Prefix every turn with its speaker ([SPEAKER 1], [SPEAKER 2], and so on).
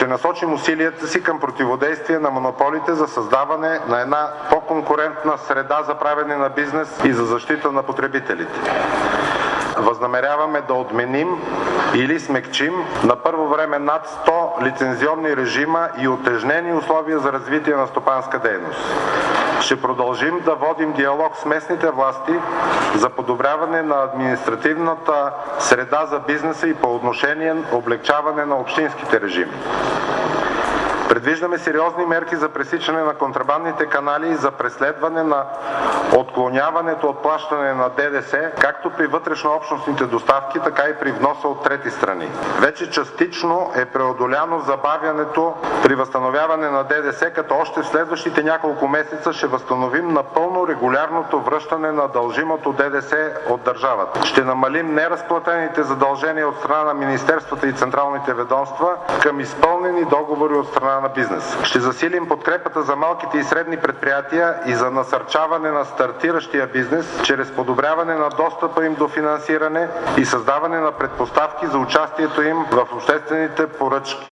[SPEAKER 1] Ще насочим усилията си към противодействие на монополите за създаване на една по-конкурентна среда за правене на бизнес и за защита на потребителите. Възнамеряваме да отменим или смекчим на първо време над 100 лицензионни режима и утежнени условия за развитие на стопанска дейност. Ще продължим да водим диалог с местните власти за подобряване на административната среда за бизнеса и по отношение облекчаване на общинските режими. Предвиждаме сериозни мерки за пресичане на контрабандните канали и за преследване на отклоняването от плащане на ДДС, както при вътрешнообщностните доставки, така и при вноса от трети страни. Вече частично е преодоляно забавянето при възстановяване на ДДС, като още в следващите няколко месеца ще възстановим напълно регулярното връщане на дължимото ДДС от държавата. Ще намалим неразплатените задължения от страна на министерствата и централните ведомства към изпълнени договори от страна на бизнес. Ще засилим подкрепата за малките и средни предприятия и за насърчаване на стартиращия бизнес, чрез подобряване на достъпа им до финансиране и създаване на предпоставки за участието им в обществените поръчки.